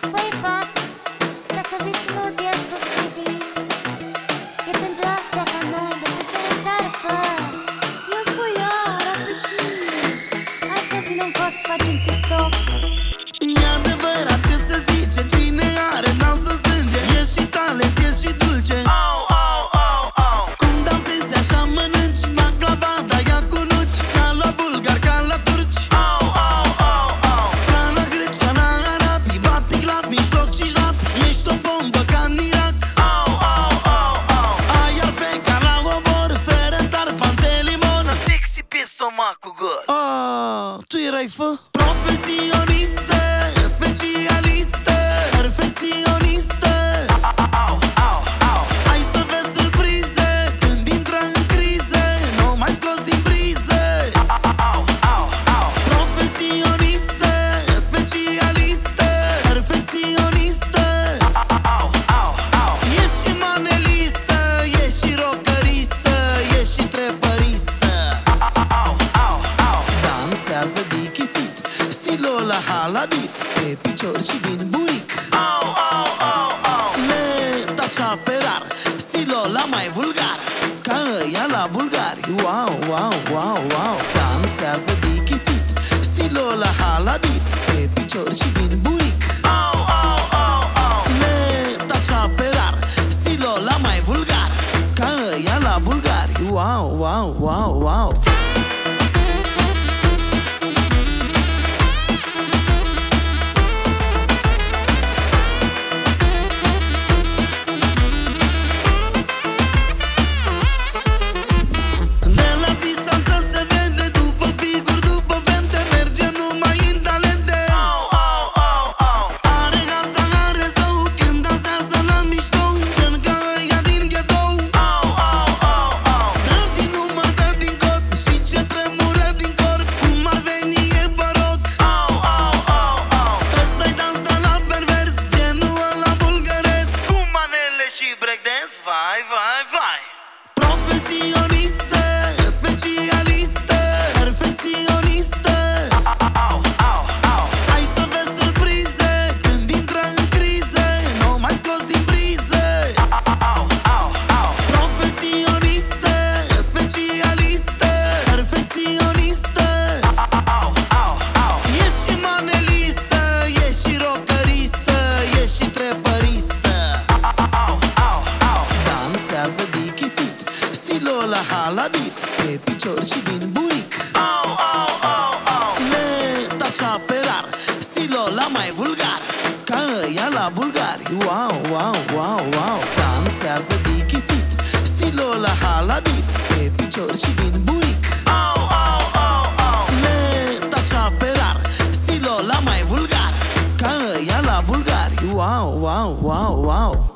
Făi fată, dacă vii și nu te asculți critic, e pentru asta ca noi de preferentare fără. Eu cu ea, răpășit, hai că vină-n cos să facem TikTok. E adevărat ce se zice, cine are dans în sânge, e și talent, e și dulce. Cum dansezi așa mănânci baclava, ea cu nuci, ca la bulgari, ca la turci. Ca la greci, ca la arabi, bate clap, mijloc și șlap, ești o bombă ca în Irak. Ai arfe ca la obor, ferentar, pantelimon, sexy pe stomacul gol. Tu erai fă? Profesionistă, specialistă, perfecționistă. Hai să vezi surprize când intră în criză, nu mai scos din priză. Profesionistă, specialistă, perfecționistă. Ești și manelistă, ești și rocăristă, ești și trepăristă. Dansează dichisit, stilul la haladit, pe picior și din buric. Let așa pe rar, stilul la mai vulgar, ca ăia la bulgari. Wow, wow, wow, wow. Dansează dichisit, stilul la haladit, pe picior și din buric. Let așa pe rar, stilul la mai vulgar, ca ăia la bulgari. Wow, wow, wow, wow. Vai, vai, vai. Profesionistă, specialistă, perfecționistă. Hai să vezi surprize când intră în criză, nu mai scos din priză. Profesionistă, specialistă, perfecționistă. Ești și manelistă, ești și rocăristă, ești și trepăristă. Dansează dichisit, stilul la haladit, pe picior și din buric. Let așa pe rar, stilul la mai vulgar, ca ăia la bulgari. Wow, wow, wow, wow. Dansează dichisit, stilul la haladit, pe picior și din buric. Let așa pe rar, stilul la mai vulgar, ca ăia la bulgari. Wow, wow, wow, wow.